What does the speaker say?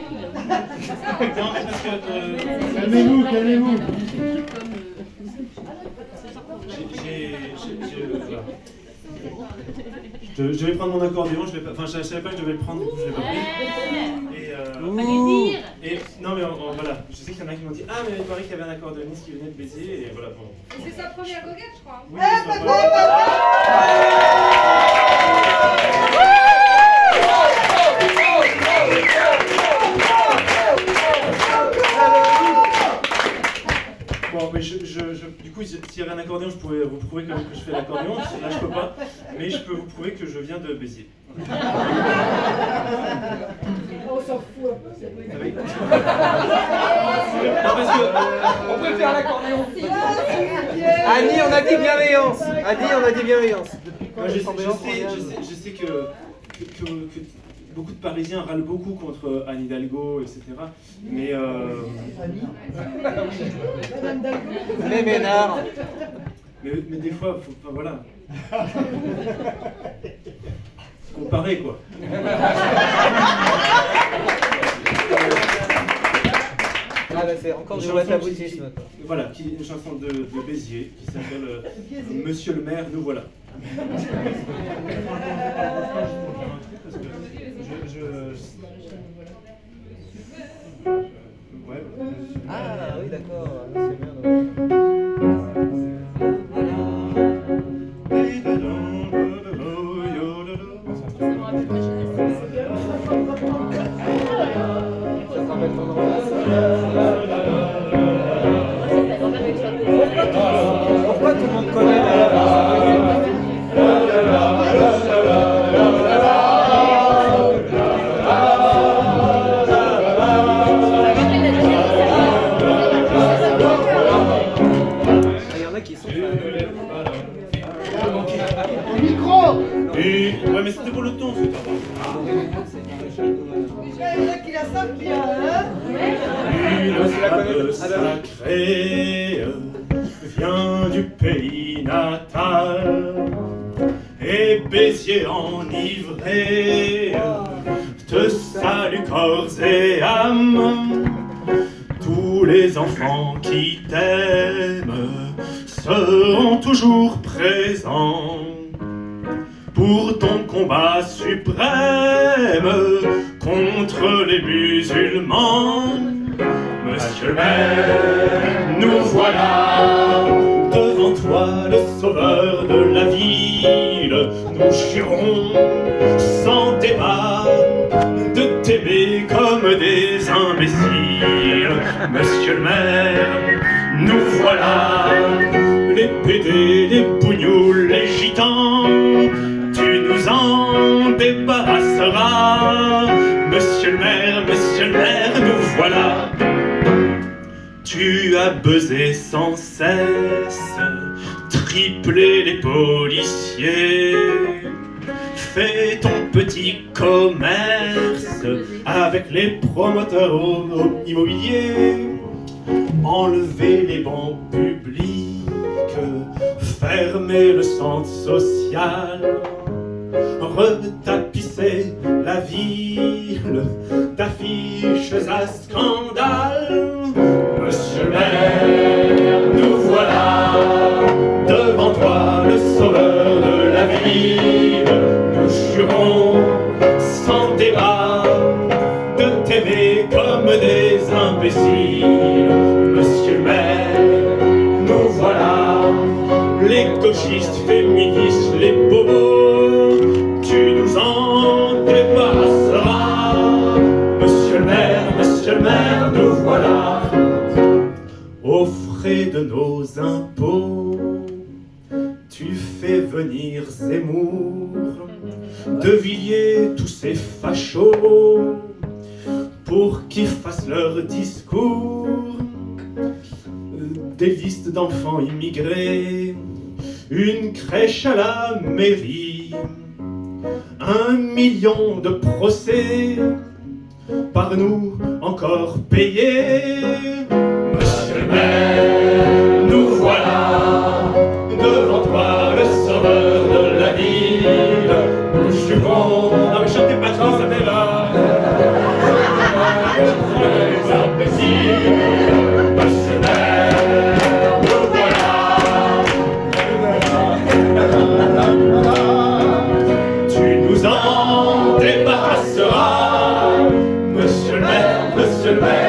Non, mais parce que... Calmez-vous, calmez-vous. Voilà. Je devais prendre mon accordéon, je savais pas que je devais le prendre, du coup je l'ai pas pris. Et non mais voilà, je sais qu'il y en a qui m'ont dit ah mais il paraît qu'il y avait un accordéoniste qui venait de Béziers et voilà bon. C'est sa première goguette je crois. Oui, c'est sa première. Bon, mais du coup, s'il y avait un accordéon, je pourrais vous prouver que je fais l'accordéon. Là, je peux pas. Mais je peux vous prouver que je viens de Béziers. On s'en fout un peu. Ah oui. Non, parce que, on préfère l'accordéon. Annie, on a dit bienveillance. Annie, on a dit bienveillance. Moi, je sais que beaucoup de Parisiens râlent beaucoup contre Anne Hidalgo, etc. Mais Mais Ménard. Mais des fois, enfin voilà. Comparer quoi. Ah bah c'est encore du whataboutisme. Voilà, une chanson de Béziers qui s'appelle Monsieur le maire, nous voilà. Ah oui d'accord, c'est bien. Pourquoi tout le monde connaît il y en a qui sont Au micro. Ouais mais c'était pour le ton, c'est pas Il y en a qui la savent bien, hein. Une femme sacrée vient du pays natal et Béziers enivré te salue corps et âme. Tous les enfants qui t'aiment seront toujours présents pour ton combat suprême contre les musulmans. Monsieur le maire, nous voilà devant toi, le sauveur de la ville. Nous jurons sans débat de t'aimer comme des imbéciles. Monsieur le maire, nous voilà, les pédés, les bougnoules, les gitans. Tu nous en débarrasseras. Monsieur le maire, nous voilà. Tu as buzzé sans cesse, triplé les policiers, fait ton petit commerce avec les promoteurs immobiliers, enlevé les bancs publics, fermé le centre social, retapissé la ville d'affiches à scandale. Monsieur le maire, nous voilà devant toi, le sauveur de la ville. Nous jurons sans débat de t'aimer comme des imbéciles. Monsieur le maire, nous voilà, les gauchistes, féministes, les bobos, tu nous en débarrasseras. Monsieur le maire, nous voilà. Aux frais de nos impôts, tu fais venir Zemmour, De Villiers, tous ces fachos, pour qu'ils fassent leur discours. Des listes d'enfants immigrés, une crèche à la mairie, 1 million de procès, par nous encore payés. Monsieur le maire, nous voilà devant toi, le sauveur de la ville. Nous jurons. Non mais chantez pas trop, ça fait là. je le mets